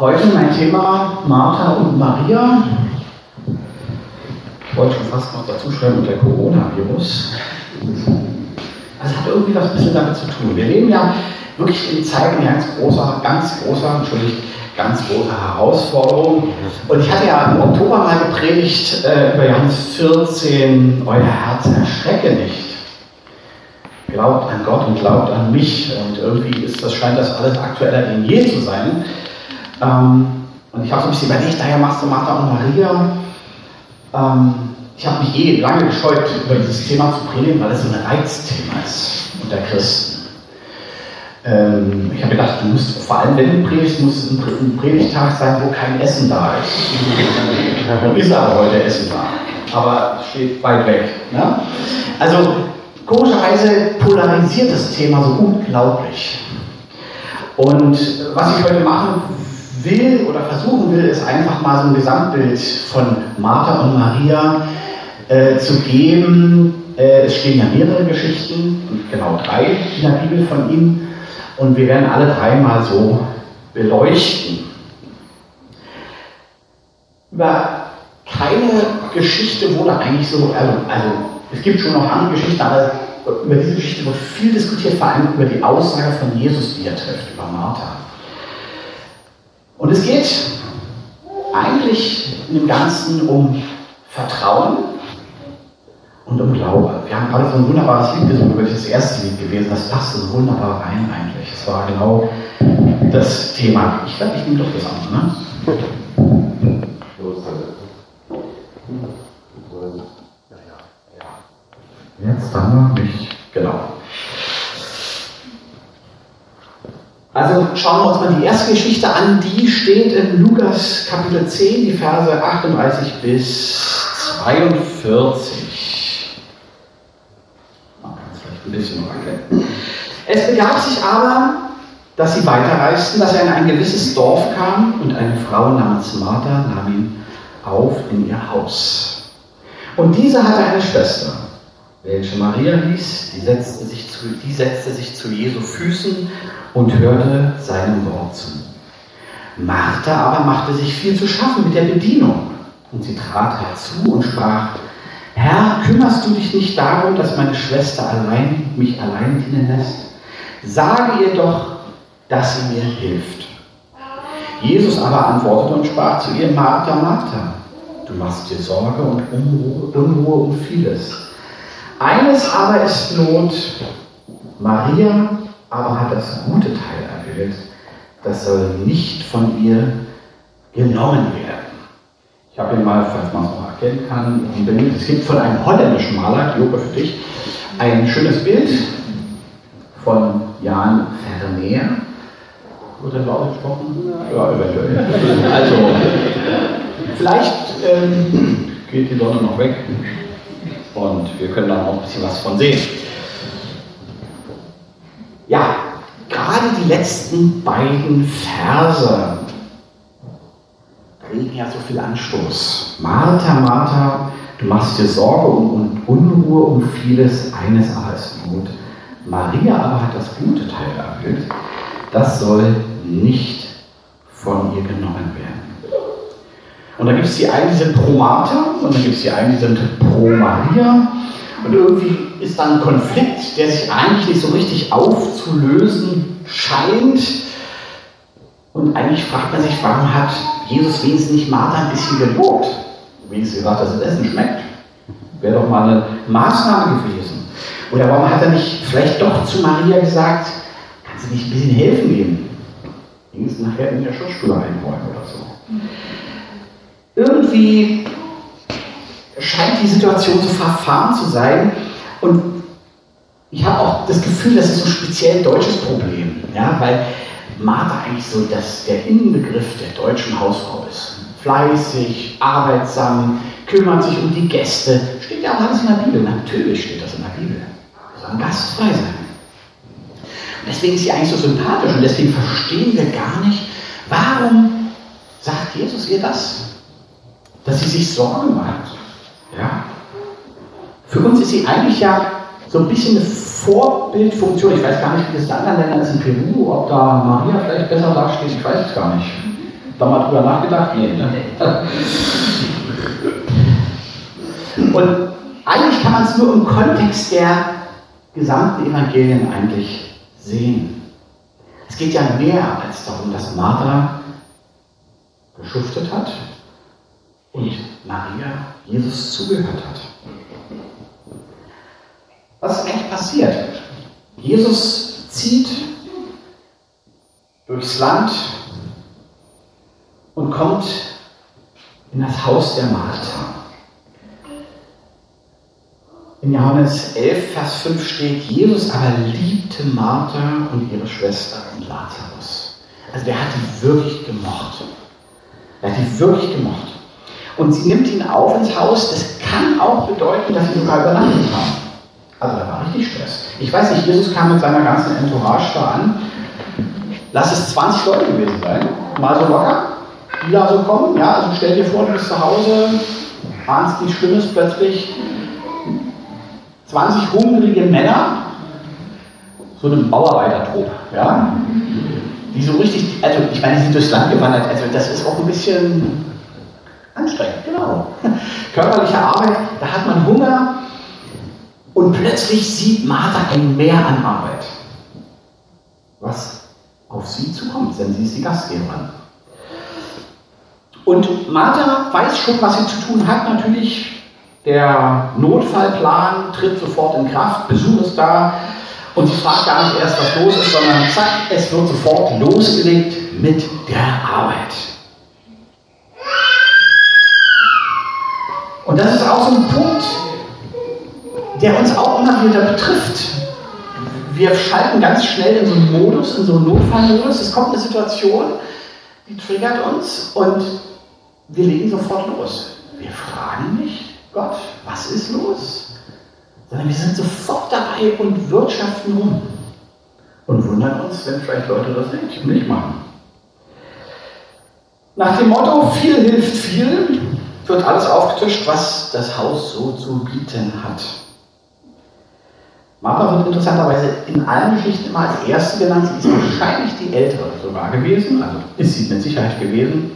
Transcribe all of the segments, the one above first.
Heute mein Thema Martha und Maria. Ich wollte schon fast noch dazu schreiben mit der Coronavirus. Also hat irgendwie was ein bisschen damit zu tun. Wir leben ja wirklich in Zeiten ganz großer Herausforderung. Und ich hatte ja im Oktober mal gepredigt über Johannes 14, euer Herz erschrecke nicht. Glaubt an Gott und glaubt an mich. Und irgendwie scheint das alles aktueller denn je zu sein. Und ich habe so ein bisschen überlegt, daher machst du Martha und Maria. Ich habe mich lange gescheut, über dieses Thema zu predigen, weil es so ein Reizthema ist unter Christen. Ich habe gedacht, du musst, vor allem wenn du predigst, muss ein Predigtag sein, wo kein Essen da ist. Ist aber heute Essen da, aber steht weit weg. Ne? Also komischerweise polarisiert das Thema so unglaublich. Und was ich heute machen will oder versuchen will, ist einfach mal so ein Gesamtbild von Martha und Maria zu geben. Es stehen ja mehrere Geschichten, genau 3 in der Bibel von ihnen. Und wir werden alle 3 mal so beleuchten. Über keine Geschichte wurde eigentlich so, also es gibt schon noch andere Geschichten, aber über diese Geschichte wird viel diskutiert, vor allem über die Aussage von Jesus, die er trifft, über Martha. Und es geht eigentlich im Ganzen um Vertrauen und um Glaube. Wir haben gerade so ein wunderbares Lied gesungen, wirklich das erste Lied gewesen, das passt so wunderbar rein eigentlich. Das war genau das Thema. Ich glaube, ich nehme doch das an, ne? Jetzt haben wir mich, genau. Also schauen wir uns mal die erste Geschichte an, die steht in Lukas Kapitel 10, die Verse 38 bis 42. Man kann es vielleicht ein bisschen noch erkennen. Es begab sich aber, dass sie weiterreisten, dass er in ein gewisses Dorf kam und eine Frau namens Martha nahm ihn auf in ihr Haus. Und diese hatte eine Schwester, welche Maria hieß, die setzte sich zu Jesu Füßen und hörte seinem Wort zu. Martha aber machte sich viel zu schaffen mit der Bedienung. Und sie trat herzu und sprach: Herr, kümmerst du dich nicht darum, dass meine Schwester mich allein dienen lässt? Sage ihr doch, dass sie mir hilft. Jesus aber antwortete und sprach zu ihr: Martha, Martha, du machst dir Sorge und Unruhe um vieles. Eines aber ist Not, Maria aber hat das gute Teil erwählt, das soll nicht von ihr genommen werden. Ich habe hier mal, falls man es noch erkennen kann, ein Bild. Es gibt von einem holländischen Maler, Joke für dich, ein schönes Bild von Jan Vermeer. Wird er laut gesprochen? Ja, eventuell. Also, vielleicht geht die Sonne noch weg und wir können da noch ein bisschen was von sehen. Ja, gerade die letzten beiden Verse kriegen ja so viel Anstoß. Martha, Martha, du machst dir Sorge und Unruhe um vieles, eines aber ist Not. Maria aber hat das gute Teil erwählt, das soll nicht von ihr genommen werden. Und da gibt es die einen, die sind pro Martha, und dann gibt es die einen, die sind pro Maria. Und irgendwie ist da ein Konflikt, der sich eigentlich nicht so richtig aufzulösen scheint. Und eigentlich fragt man sich, warum hat Jesus wenigstens nicht Martha ein bisschen gelobt? Wenigstens gesagt, dass das Essen schmeckt. Wäre doch mal eine Maßnahme gewesen. Oder warum hat er nicht vielleicht doch zu Maria gesagt, kannst du nicht ein bisschen helfen geben? Wenigstens nachher in der Schussspüle einräumen oder so. Irgendwie scheint die Situation so verfahren zu sein. Und ich habe auch das Gefühl, das ist so ein speziell deutsches Problem. Ja, weil Martha eigentlich so der Inbegriff der deutschen Hausfrau ist. Fleißig, arbeitsam, kümmert sich um die Gäste. Steht ja auch alles in der Bibel. Natürlich steht das in der Bibel. So ein Gastfrei sein. Und deswegen ist sie eigentlich so sympathisch und deswegen verstehen wir gar nicht, warum sagt Jesus ihr das? Dass sie sich Sorgen macht. Ja? Für uns ist sie eigentlich ja so ein bisschen eine Vorbildfunktion. Ich weiß gar nicht, wie das in anderen Ländern ist, in Peru, ob da Maria vielleicht besser dasteht, ich weiß es gar nicht. Da mal drüber nachgedacht? Nee, ne? Und eigentlich kann man es nur im Kontext der gesamten Evangelien eigentlich sehen. Es geht ja mehr als darum, dass Martha geschuftet hat und Maria Jesus zugehört hat. Was ist eigentlich passiert? Jesus zieht durchs Land und kommt in das Haus der Martha. In Johannes 11, Vers 5 steht, Jesus aber liebte Martha und ihre Schwester und Lazarus. Also der hat die wirklich gemocht. Er hat die wirklich gemocht. Und sie nimmt ihn auf ins Haus. Das kann auch bedeuten, dass sie sogar übernachtet haben. Also da war richtig Stress. Ich weiß nicht, Jesus kam mit seiner ganzen Entourage da an. Lass es 20 Leute gewesen sein. Mal so locker. Die da so kommen. Ja, also stell dir vor, du bist zu Hause, ahnst nichts Schlimmes, plötzlich 20 hungrige Männer, so einem Bauarbeitertrupp, ja, die so richtig, also ich meine, die sind durchs Land gewandert, also das ist auch ein bisschen anstrengend, genau. Körperliche Arbeit, da hat man Hunger und plötzlich sieht Martha ein Mehr an Arbeit, was auf sie zukommt, denn sie ist die Gastgeberin. Und Martha weiß schon, was sie zu tun hat, natürlich. Der Notfallplan tritt sofort in Kraft, Besuch ist da und sie fragt gar nicht erst, was los ist, sondern zack, es wird sofort losgelegt mit der Arbeit. Und das ist auch so ein Punkt, der uns auch immer wieder betrifft. Wir schalten ganz schnell in so einen Modus, in so einen Notfallmodus. Es kommt eine Situation, die triggert uns und wir legen sofort los. Wir fragen nicht, Gott, was ist los? Sondern wir sind sofort dabei und wirtschaften rum. Und wundern uns, wenn vielleicht Leute das nicht machen. Nach dem Motto, viel hilft viel, wird alles aufgetischt, was das Haus so zu bieten hat. Martha wird interessanterweise in allen Geschichten immer als Erste genannt. Sie ist wahrscheinlich die Ältere sogar gewesen, also ist sie mit Sicherheit gewesen.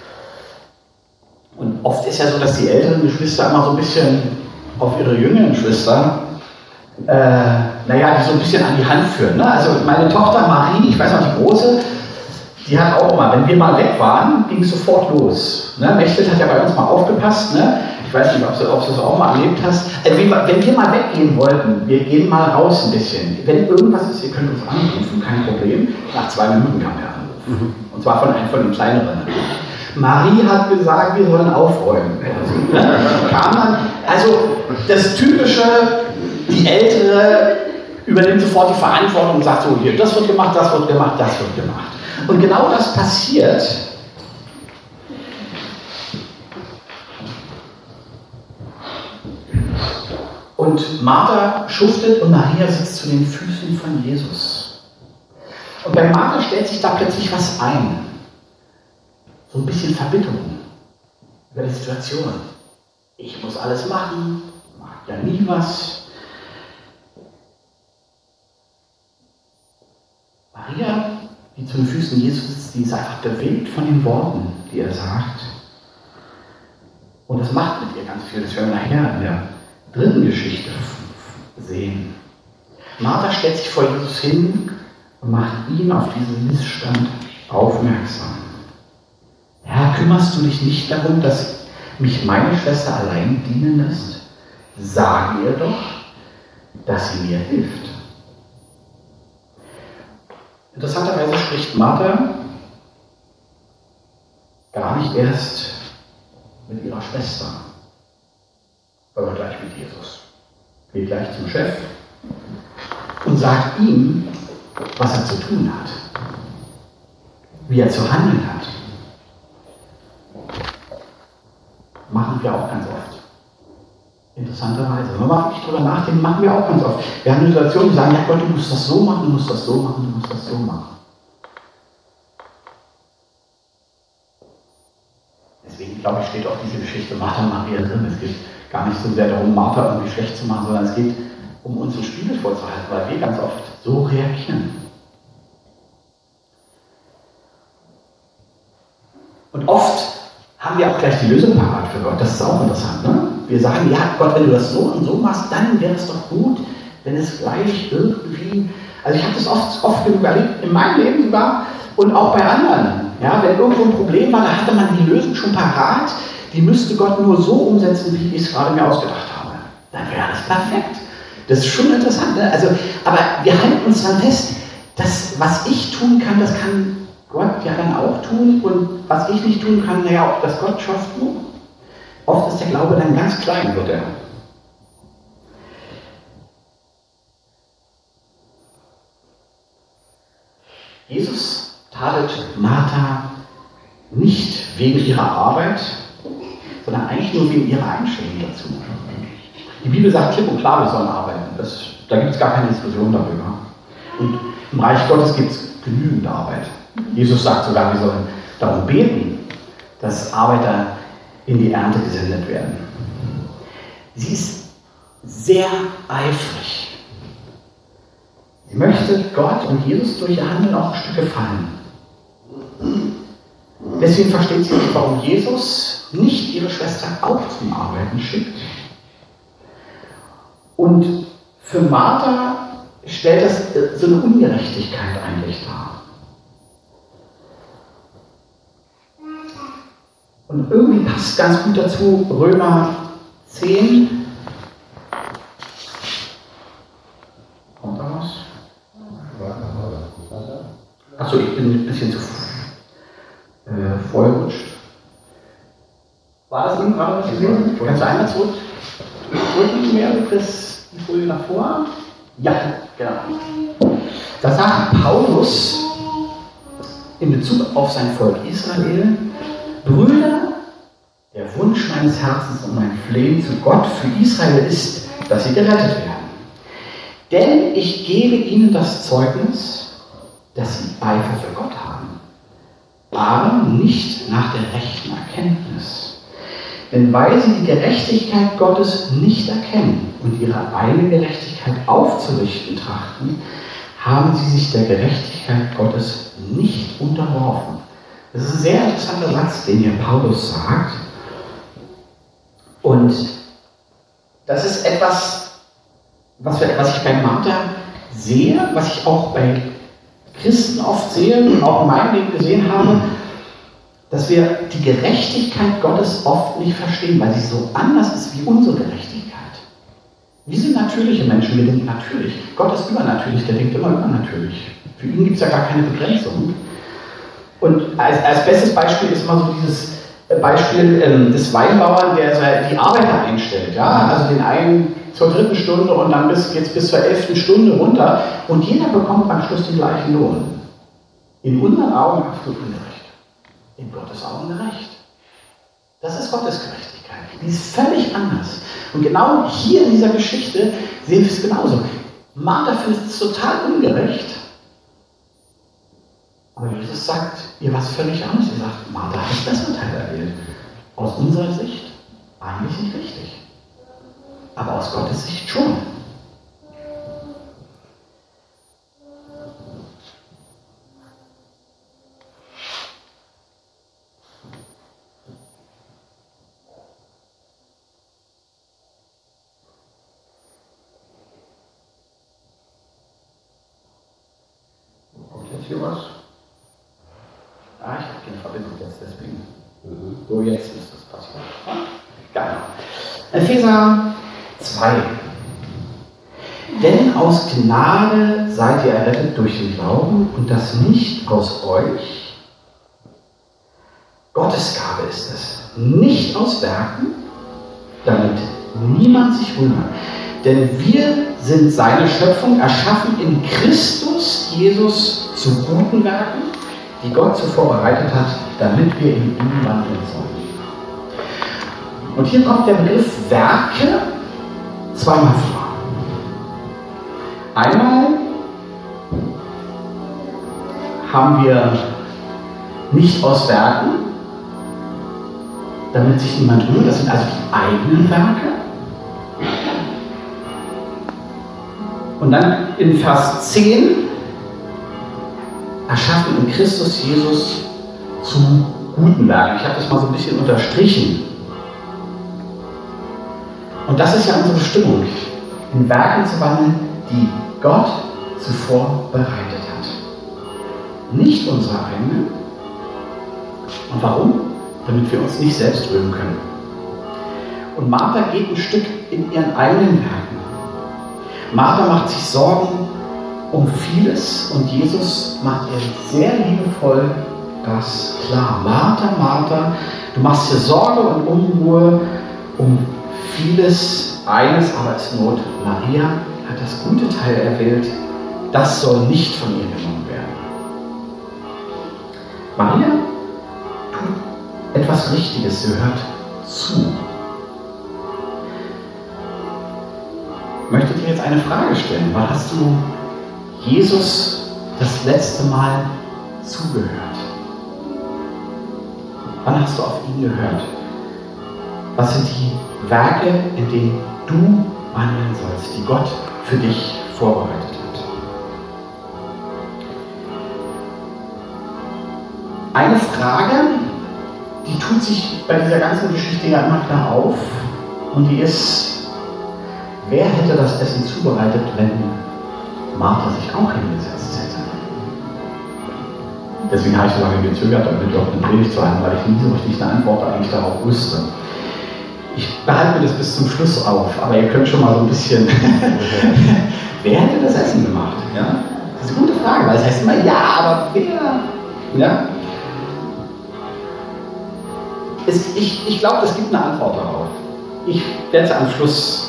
Und oft ist ja so, dass die älteren Geschwister immer so ein bisschen auf ihre jüngeren Schwester, die so ein bisschen an die Hand führen. Ne? Also meine Tochter Marie, ich weiß noch, die Große, die hat auch immer, wenn wir mal weg waren, ging es sofort los. Ne? Mechthild hat ja bei uns mal aufgepasst. Ne? Ich weiß nicht, ob du das auch mal erlebt hast. Also wenn wir mal weggehen wollten, wir gehen mal raus ein bisschen. Wenn irgendwas ist, ihr könnt uns anrufen, kein Problem. Nach 2 Minuten kam der Anruf. Und zwar von einem von den kleineren. Marie hat gesagt, wir sollen aufräumen. Kam dann, also das typische, die Ältere übernimmt sofort die Verantwortung und sagt so, hier, das wird gemacht, das wird gemacht, das wird gemacht. Und genau das passiert. Und Martha schuftet und Maria sitzt zu den Füßen von Jesus. Und bei Martha stellt sich da plötzlich was ein. So ein bisschen Verbitterung über die Situation. Ich muss alles machen, mache ja nie was. Maria, die zu den Füßen Jesus sitzt, die ist einfach bewegt von den Worten, die er sagt. Und das macht mit ihr ganz viel. Das werden wir nachher in der dritten Geschichte sehen. Martha stellt sich vor Jesus hin und macht ihn auf diesen Missstand aufmerksam. Herr, kümmerst du dich nicht darum, dass mich meine Schwester allein dienen lässt? Sage ihr doch, dass sie mir hilft. Interessanterweise spricht Martha gar nicht erst mit ihrer Schwester, aber gleich mit Jesus. Geht gleich zum Chef und sagt ihm, was er zu tun hat, wie er zu handeln hat. Machen wir auch ganz oft. Interessanterweise. Wenn man wirklich drüber nachdenkt, machen wir auch ganz oft. Wir haben eine Situation, die sagen, ja Gott, du musst das so machen, du musst das so machen, du musst das so machen. Deswegen, glaube ich, steht auch diese Geschichte Martha und Maria drin. Es geht gar nicht so sehr darum, Martha irgendwie schlecht zu machen, sondern es geht um uns einen Spiegel vorzuhalten, weil wir ganz oft so reagieren. Und oft haben wir auch gleich die Lösung parat für Gott. Das ist auch interessant. Ne? Wir sagen, ja Gott, wenn du das so und so machst, dann wäre es doch gut, wenn es gleich irgendwie... Also ich habe das oft genug erlebt, in meinem Leben sogar und auch bei anderen. Ja, wenn irgendwo ein Problem war, da hatte man die Lösung schon parat, die müsste Gott nur so umsetzen, wie ich es gerade mir ausgedacht habe. Dann wäre das perfekt. Das ist schon interessant. Ne? Also, aber wir halten uns dann fest, dass was ich tun kann, das kann Gott ja dann auch tun und was ich nicht tun kann, naja, auch das Gott schafft nur. Oft ist der Glaube dann ganz klein, wird er. Jesus tadelt Martha nicht wegen ihrer Arbeit, sondern eigentlich nur wegen ihrer Einstellung dazu. Die Bibel sagt klipp und klar, wir sollen arbeiten. Da gibt es gar keine Diskussion darüber. Und im Reich Gottes gibt es genügend Arbeit. Jesus sagt sogar, wir sollen darum beten, dass Arbeiter in die Ernte gesendet werden. Sie ist sehr eifrig. Sie möchte Gott und Jesus durch ihr Handeln auch ein Stück gefallen. Deswegen versteht sie nicht, warum Jesus nicht ihre Schwester auch zum Arbeiten schickt. Und für Martha stellt das so eine Ungerechtigkeit eigentlich dar. Und irgendwie passt ganz gut dazu Römer 10. Kommt da was? Achso, ich bin ein bisschen zu vorgerutscht. War das eben gerade was gewesen? Kannst du einmal zurückdrücken, mehr die Folie davor? Ja, genau. Da sagt Paulus in Bezug auf sein Volk Israel: Brüder, der Wunsch meines Herzens und mein Flehen zu Gott für Israel ist, dass sie gerettet werden. Denn ich gebe ihnen das Zeugnis, dass sie Eifer für Gott haben, aber nicht nach der rechten Erkenntnis. Denn weil sie die Gerechtigkeit Gottes nicht erkennen und ihre eigene Gerechtigkeit aufzurichten trachten, haben sie sich der Gerechtigkeit Gottes nicht unterworfen. Das ist ein sehr interessanter Satz, den hier Paulus sagt. Und das ist etwas, was ich bei Martha sehe, was ich auch bei Christen oft sehe und auch in meinem Leben gesehen habe, dass wir die Gerechtigkeit Gottes oft nicht verstehen, weil sie so anders ist wie unsere Gerechtigkeit. Wir sind natürliche Menschen, wir denken natürlich. Gott ist übernatürlich, der denkt immer übernatürlich. Für ihn gibt es ja gar keine Begrenzung. Und als bestes Beispiel ist immer so dieses Beispiel des Weinbauern, der die Arbeiter einstellt. Ja? Also den einen zur 3. Stunde und dann jetzt bis zur 11. Stunde runter. Und jeder bekommt am Schluss den gleichen Lohn. In unseren Augen absolut ungerecht. In Gottes Augen gerecht. Das ist Gottes Gerechtigkeit. Die ist völlig anders. Und genau hier in dieser Geschichte sehen wir es genauso. Martha findet es total ungerecht. Aber Jesus sagt ihr was völlig anderes. Er sagt, Martha hat das bessere Teil erwählt. Aus unserer Sicht eigentlich nicht richtig. Aber aus Gottes Sicht schon. Kommt jetzt hier was? Ah, ich habe keine Verbindung jetzt, deswegen. So, jetzt ist das passiert. Geil. Epheser 2. Denn aus Gnade seid ihr errettet durch den Glauben und das nicht aus euch. Gottes Gabe ist es, nicht aus Werken, damit niemand sich rühme. Denn wir sind seine Schöpfung, erschaffen in Christus Jesus zu guten Werken, die Gott zuvor bereitet hat, damit wir in ihm wandeln sollen. Und hier kommt der Begriff Werke zweimal vor. Einmal haben wir nicht aus Werken, damit sich niemand rührt, das sind also die eigenen Werke. Und dann in Vers 10, erschaffen in Christus Jesus zu guten Werken. Ich habe das mal so ein bisschen unterstrichen. Und das ist ja unsere Bestimmung, in Werken zu wandeln, die Gott zuvor bereitet hat. Nicht unsere eigenen. Und warum? Damit wir uns nicht selbst rühmen können. Und Martha geht ein Stück in ihren eigenen Werken. Martha macht sich Sorgen um vieles und Jesus macht ihr sehr liebevoll das klar. Martha, Martha, du machst dir Sorge und Unruhe um vieles, eines aber ist Not. Maria hat das gute Teil erwählt, das soll nicht von ihr genommen werden. Maria tut etwas Richtiges, sie hört zu. Ich möchte dir jetzt eine Frage stellen. Wann hast du Jesus das letzte Mal zugehört? Wann hast du auf ihn gehört? Was sind die Werke, in denen du wandeln sollst, die Gott für dich vorbereitet hat? Eine Frage, die tut sich bei dieser ganzen Geschichte ja immer klar auf, und die ist: Wer hätte das Essen zubereitet, wenn Martha sich auch hingesetzt hätte? Deswegen habe ich so lange gezögert, damit wir auch eine Predigt zu haben, weil ich nie so richtig eine Antwort eigentlich darauf wüsste. Ich behalte mir das bis zum Schluss auf, aber ihr könnt schon mal so ein bisschen. Wer hätte das Essen gemacht? Ja? Das ist eine gute Frage, weil es heißt immer ja, aber wer? Ja? Ich glaube, es gibt eine Antwort darauf. Ich werde sie am Schluss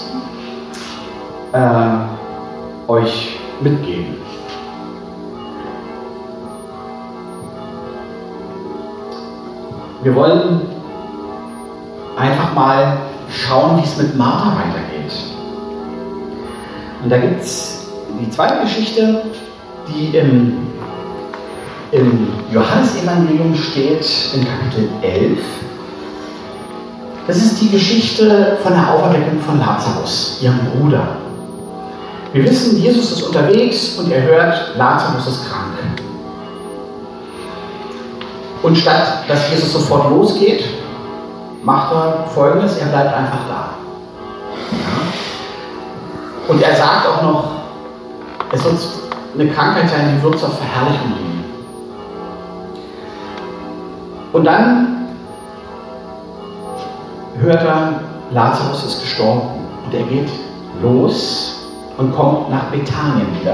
euch mitgeben. Wir wollen einfach mal schauen, wie es mit Martha weitergeht. Und da gibt es die zweite Geschichte, die im Johannesevangelium steht, in Kapitel 11. Das ist die Geschichte von der Auferweckung von Lazarus, ihrem Bruder. Wir wissen, Jesus ist unterwegs und er hört, Lazarus ist krank. Und statt dass Jesus sofort losgeht, macht er Folgendes: Er bleibt einfach da. Und er sagt auch noch, es wird eine Krankheit sein, die wird zur Verherrlichung dienen. Und dann hört er, Lazarus ist gestorben. Und er geht los und kommt nach Bethanien wieder.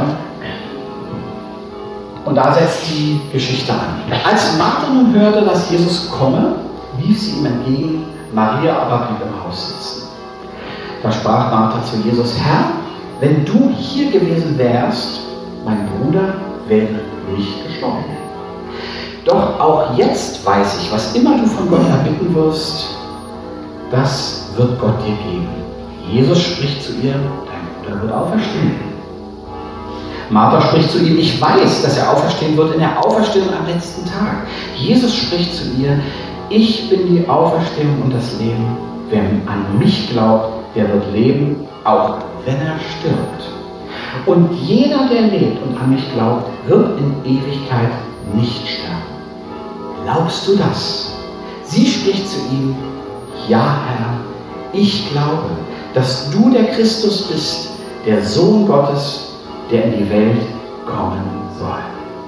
Und da setzt die Geschichte an. Als Martha nun hörte, dass Jesus komme, lief sie ihm entgegen, Maria aber blieb im Haus sitzen. Da sprach Martha zu Jesus: Herr, wenn du hier gewesen wärst, mein Bruder wäre nicht gestorben. Doch auch jetzt weiß ich, was immer du von Gott erbitten wirst, das wird Gott dir geben. Jesus spricht zu ihr: Dein Bruder wird auferstehen. Martha spricht zu ihm: Ich weiß, dass er auferstehen wird in der Auferstehung am letzten Tag. Jesus spricht zu ihr: Ich bin die Auferstehung und das Leben. Wer an mich glaubt, der wird leben, auch wenn er stirbt. Und jeder, der lebt und an mich glaubt, wird in Ewigkeit nicht sterben. Glaubst du das? Sie spricht zu ihm: Ja, Herr, ich glaube, dass du der Christus bist, der Sohn Gottes, der in die Welt kommen soll.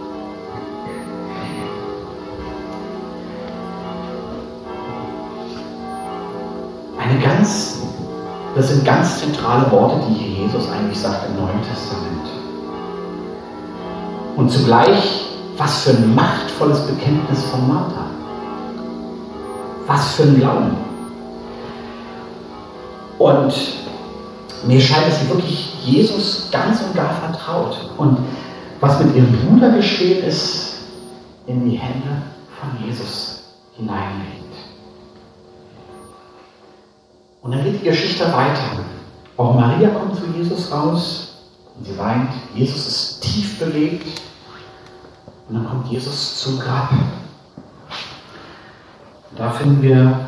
Das sind ganz zentrale Worte, die hier Jesus eigentlich sagt im Neuen Testament. Und zugleich, was für ein machtvolles Bekenntnis von Martha. Was für ein Glauben. Und mir scheint, dass sie wirklich Jesus ganz und gar vertraut. Und was mit ihrem Bruder geschehen ist, in die Hände von Jesus hineinlegt. Und dann geht die Geschichte weiter. Auch Maria kommt zu Jesus raus und sie weint. Jesus ist tief bewegt. Und dann kommt Jesus zum Grab. Und da finden wir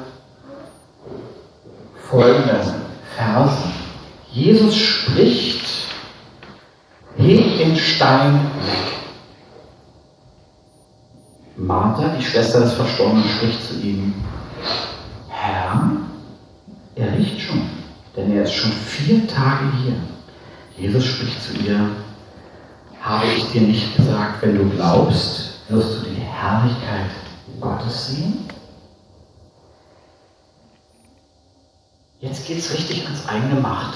folgende Verse. Jesus spricht: Hebt den Stein weg. Martha, die Schwester des Verstorbenen, spricht zu ihm: Herr, er riecht schon, denn er ist schon 4 Tage hier. Jesus spricht zu ihr: Habe ich dir nicht gesagt, wenn du glaubst, wirst du die Herrlichkeit Gottes sehen? Jetzt geht es richtig ans eigene Marter.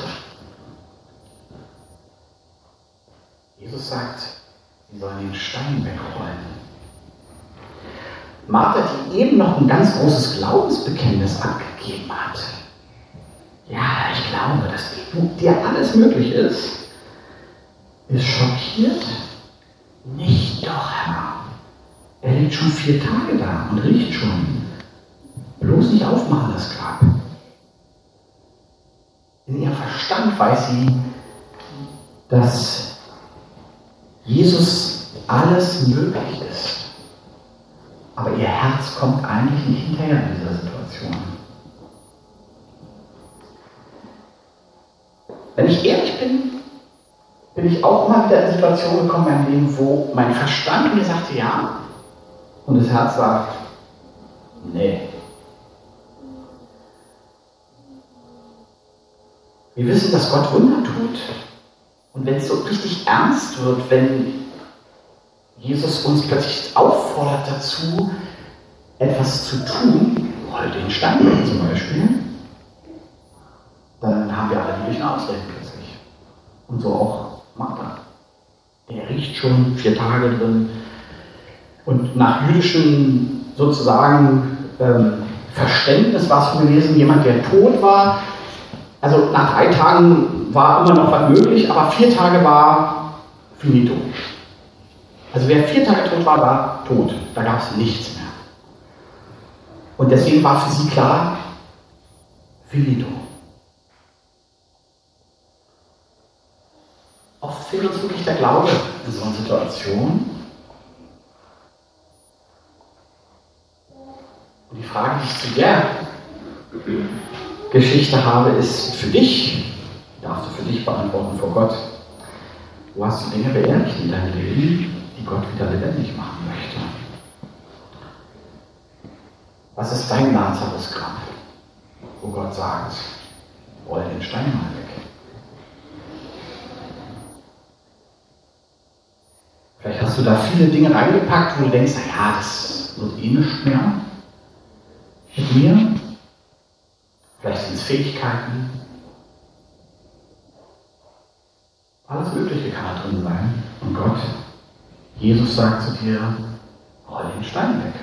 Jesus sagt, sie sollen den Stein wegrollen. Martha, die eben noch ein ganz großes Glaubensbekenntnis abgegeben hat. Ja, ich glaube, dass dir alles möglich ist schockiert. Nicht doch, Herr. Er liegt schon 4 Tage da und riecht schon. Bloß nicht aufmachen, das Grab. In ihrem Verstand weiß sie, dass Jesus alles möglich ist. Aber ihr Herz kommt eigentlich nicht hinterher in dieser Situation. Wenn ich ehrlich bin ich auch immer wieder in Situationen gekommen in meinem Leben, wo mein Verstand mir sagte ja und das Herz sagt nee. Wir wissen, dass Gott Wunder tut. Und wenn es so richtig ernst wird, wenn Jesus uns plötzlich auffordert dazu, etwas zu tun, roll den Stein weg zum Beispiel, dann haben wir alle möglichen Ausreden plötzlich. Und so auch Martha. Er riecht schon 4 Tage drin. Und nach jüdischem sozusagen Verständnis war es so gewesen, jemand, der tot war, also nach 3 Tagen war immer noch was möglich, aber 4 Tage war finito. Also wer 4 Tage tot war, war tot. Da gab es nichts mehr. Und deswegen war für sie klar, finito. Oft fehlt uns wirklich der Glaube in so einer Situation. Und die Frage, die ich zu der Geschichte habe, ist für dich, darfst du für dich beantworten vor Gott. Wo hast du Dinge beerdigt in deinem Leben, die Gott wieder lebendig machen möchte? Was ist dein Lazarus-Grab, wo Gott sagt, roll den Stein mal weg? Vielleicht hast du da viele Dinge reingepackt, wo du denkst, naja, das wird eh nichts mehr mit mir. Vielleicht sind es Fähigkeiten. Alles Mögliche kann da drin sein. Und Gott, Jesus sagt zu dir, roll den Stein weg.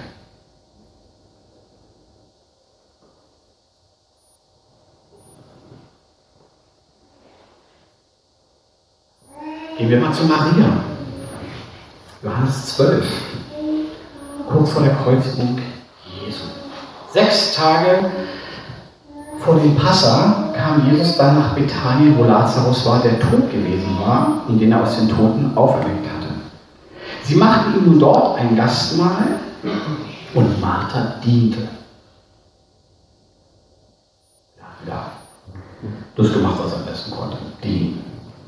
Gehen wir mal zu Maria. Johannes 12. Kurz vor der Kreuzigung Jesu. 6 Tage vor dem Passa kam Jesus dann nach Bethanien, wo Lazarus war, der tot gewesen war und den er aus den Toten auferweckt hatte. Sie machten ihm nun dort ein Gastmahl und Martha diente. Ja, das gemacht, was er am besten konnte. Dienen.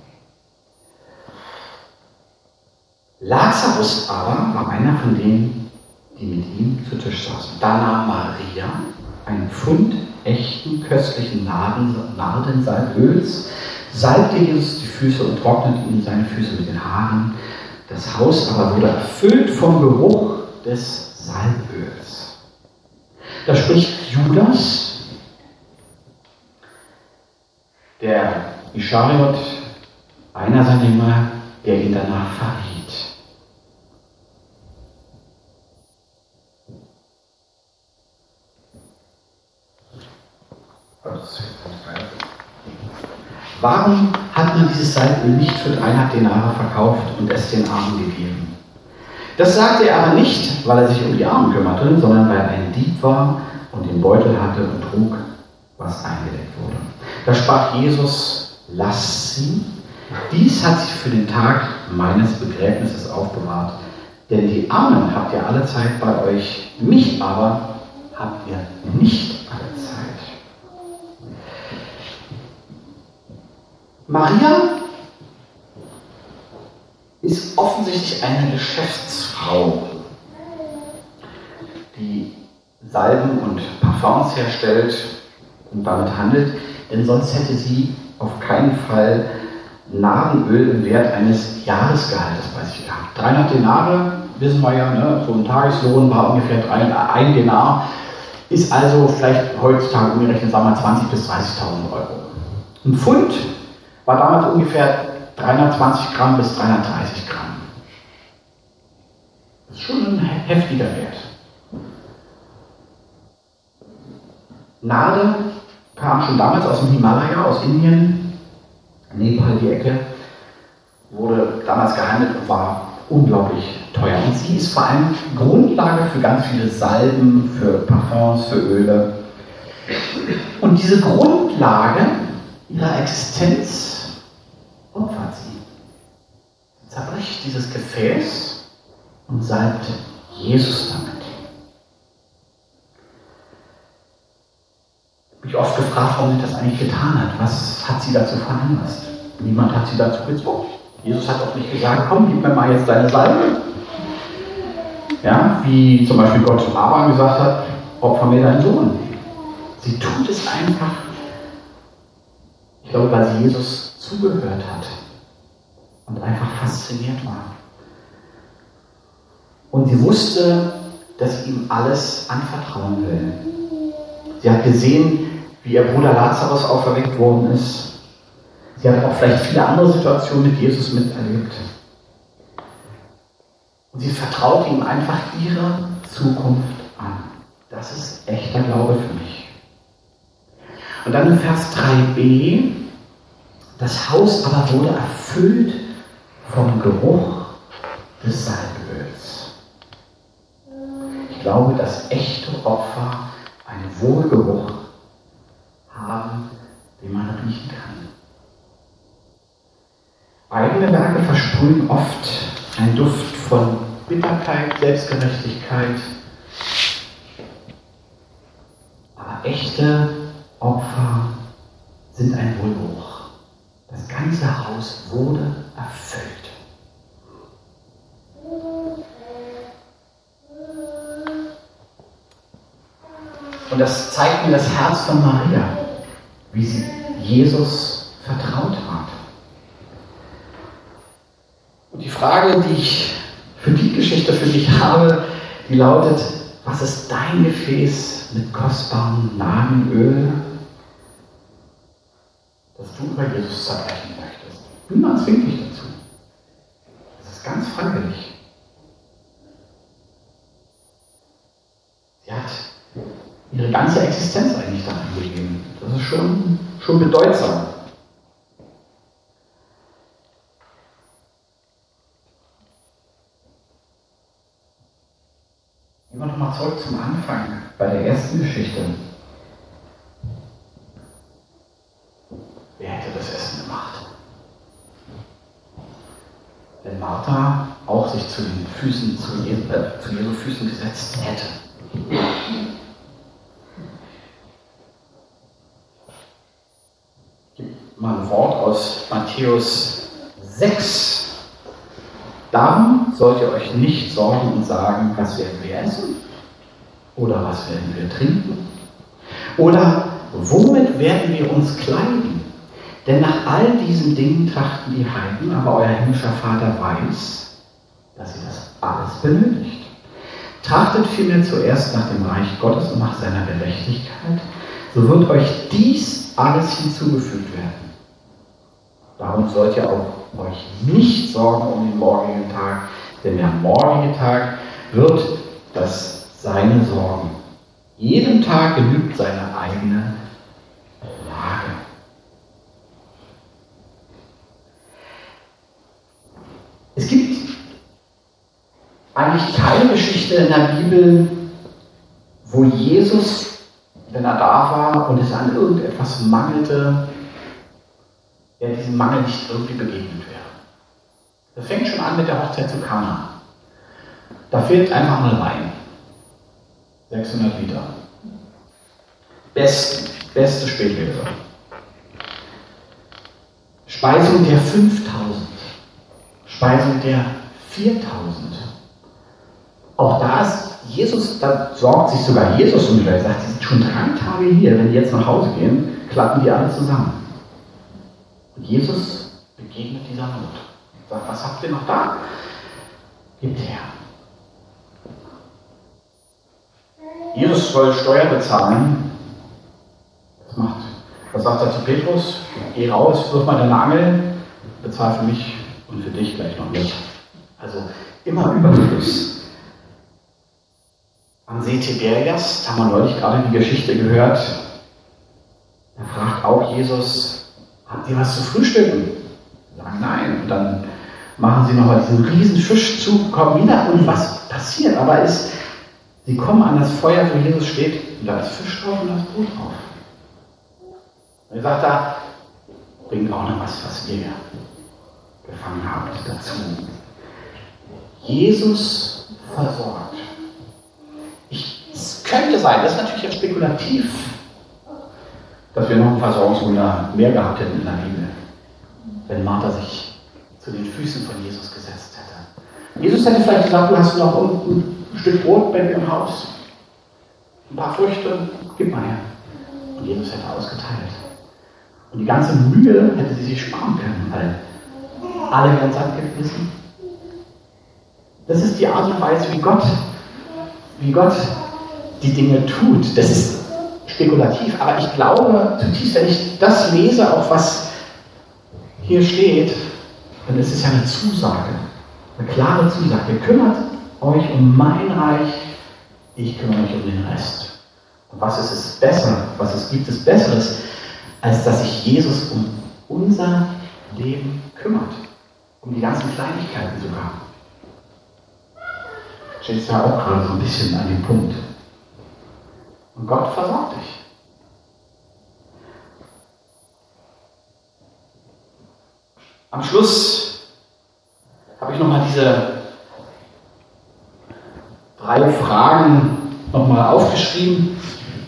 Lazarus aber war einer von denen, die mit ihm zu Tisch saßen. Da nahm Maria einen Pfund echten, köstlichen Nardensalböls, salbte Jesus die Füße und trocknete ihm seine Füße mit den Haaren. Das Haus aber wurde erfüllt vom Geruch des Salböls. Da spricht Judas, der Ischariot, einer seiner Jünger, der ihn danach verriet. Warum hat man dieses Salböl nicht für 3,5 Denare verkauft und es den Armen gegeben? Das sagte er aber nicht, weil er sich um die Armen kümmerte, sondern weil er ein Dieb war und den Beutel hatte und trug, was eingedeckt wurde. Da sprach Jesus, lasst sie, dies hat sie für den Tag meines Begräbnisses aufbewahrt, denn die Armen habt ihr alle Zeit bei euch, mich aber habt ihr nicht alle Zeit. Maria ist offensichtlich eine Geschäftsfrau. die Salben und Parfums herstellt und damit handelt, denn sonst hätte sie auf keinen Fall Narrenöl im Wert eines Jahresgehaltes bei sich gehabt. 300 Denare, wissen wir ja, ne? So ein Tageslohn war ungefähr 1 Denar, ist also vielleicht heutzutage umgerechnet, sagen wir mal, 20.000 bis 30.000 Euro. Ein Pfund war damals ungefähr 320 Gramm bis 330 Gramm. Das ist schon ein heftiger Wert. Narde kam schon damals aus dem Himalaya, aus Indien, Nepal die Ecke, wurde damals gehandelt und war unglaublich teuer. Und sie ist vor allem Grundlage für ganz viele Salben, für Parfums, für Öle. Und diese Grundlage ihrer Existenz opfert sie. Sie zerbricht dieses Gefäß und salbt Jesus damit. Ich habe mich oft gefragt, warum sie das eigentlich getan hat. Was hat sie dazu veranlasst? Niemand hat sie dazu gezwungen. Jesus hat auch nicht gesagt, komm, gib mir mal jetzt deine Salbe. Ja, wie zum Beispiel Gott zu Abraham gesagt hat, opfer mir deinen Sohn. Sie tut es einfach, ich glaube, weil sie Jesus zugehört hat und einfach fasziniert war. Und sie wusste, dass sie ihm alles anvertrauen will. Sie hat gesehen, wie ihr Bruder Lazarus auferweckt worden ist. Sie hat auch vielleicht viele andere Situationen mit Jesus miterlebt. Und sie vertraut ihm einfach ihre Zukunft an. Das ist echter Glaube für mich. Und dann in Vers 3b, das Haus aber wurde erfüllt vom Geruch des Salböls. Ich glaube, dass echte Opfer einen Wohlgeruch haben, den man riechen kann. Eigene Werke versprühen oft einen Duft von Bitterkeit, Selbstgerechtigkeit. Aber echte Opfer sind ein Wohlgeruch. Das ganze Haus wurde erfüllt. Und das zeigt mir das Herz von Maria, wie sie Jesus vertraut hat. Und die Frage, die ich für die Geschichte für dich habe, die lautet, was ist dein Gefäß mit kostbarem Narrenöl, das du über Jesus zerbrechen möchtest? Niemand zwingt dich dazu. Das ist ganz freiwillig. Sie hat ihre ganze Existenz eigentlich daran gegeben. Das ist schon bedeutsam. Gehen wir nochmal zurück zum Anfang, bei der ersten Geschichte. Wer hätte das Essen gemacht? Wenn Martha auch sich zu Jesu Füßen gesetzt hätte. Ich gebe mal ein Wort aus Matthäus 6. Darum sollt ihr euch nicht sorgen und sagen, was werden wir essen? Oder was werden wir trinken? Oder womit werden wir uns kleiden? Denn nach all diesen Dingen trachten die Heiden, aber euer himmlischer Vater weiß, dass ihr das alles benötigt. Trachtet vielmehr zuerst nach dem Reich Gottes und nach seiner Gerechtigkeit, so wird euch dies alles hinzugefügt werden. Darum sollt ihr auch euch nicht sorgen um den morgigen Tag, denn der morgige Tag wird das Seine sorgen. Jedem Tag genügt seine eigene Lage. Es gibt eigentlich keine Geschichte in der Bibel, wo Jesus, wenn er da war und es an irgendetwas mangelte, der diesem Mangel nicht irgendwie begegnet wäre. Das fängt schon an mit der Hochzeit zu Kana. Da fehlt einfach mal Wein. 600 Liter. Beste Spätlese. Speisung der 5000. Speisung der 4000. auch da ist Jesus, da sorgt sich sogar Jesus um die Welt. Er sagt, die sind schon 3 Tage hier, wenn die jetzt nach Hause gehen, klappen die alle zusammen. Und Jesus begegnet dieser Not. Er sagt, was habt ihr noch da? Gebt her. Jesus soll Steuer bezahlen. Was sagt er zu Petrus? Geh raus, wirf mal deine Angel, bezahl für mich und für dich gleich noch mit. Also immer Überfluss. Am See Tiberias, da haben wir neulich gerade die Geschichte gehört, da fragt auch Jesus, habt ihr was zu frühstücken? Sie sagen nein. Und dann machen sie nochmal diesen riesen Fisch zu, kommen wieder und was passiert? Aber sie kommen an das Feuer, wo Jesus steht, und da ist Fisch drauf und da ist Brot drauf. Und er sagt da, bringt auch noch was ihr gefangen habt, dazu. Jesus versorgt. Es könnte sein, das ist natürlich jetzt spekulativ, dass wir noch ein Versorgungswunder mehr gehabt hätten in der Bibel, wenn Martha sich zu den Füßen von Jesus gesetzt hätte. Jesus hätte vielleicht gesagt, du hast noch ein Stück Brot bei dir im Haus, ein paar Früchte, gib mal her. Und Jesus hätte ausgeteilt. Und die ganze Mühe hätte sie sich sparen können, weil alle ganz satt gewesen. Das ist die Art und Weise, wie Gott die Dinge tut. Das ist spekulativ, aber ich glaube zutiefst, wenn ich das lese, auch was hier steht, dann ist es ja eine Zusage, eine klare Zusage. Ihr kümmert euch um mein Reich, ich kümmere mich um den Rest. Und was ist es besser, gibt es Besseres, als dass sich Jesus um unser Leben kümmert, um die ganzen Kleinigkeiten sogar. Steht ja auch gerade so ein bisschen an dem Punkt. Und Gott versorgt dich. Am Schluss habe ich nochmal diese 3 Fragen nochmal aufgeschrieben.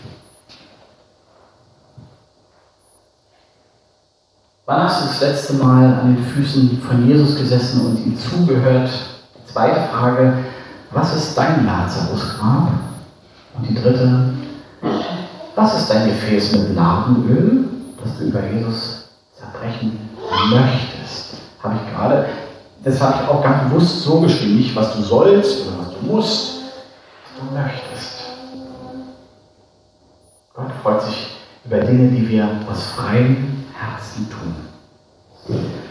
Wann hast du das letzte Mal an den Füßen von Jesus gesessen und ihm zugehört? Die zweite Frage, was ist dein Lazarusgrab? Und die dritte, was ist dein Gefäß mit Narbenöl, das du über Jesus zerbrechen möchtest? Das habe ich auch ganz bewusst so geschrieben, nicht was du sollst oder was du musst, was du möchtest. Gott freut sich über Dinge, die wir aus freiem Herzen tun.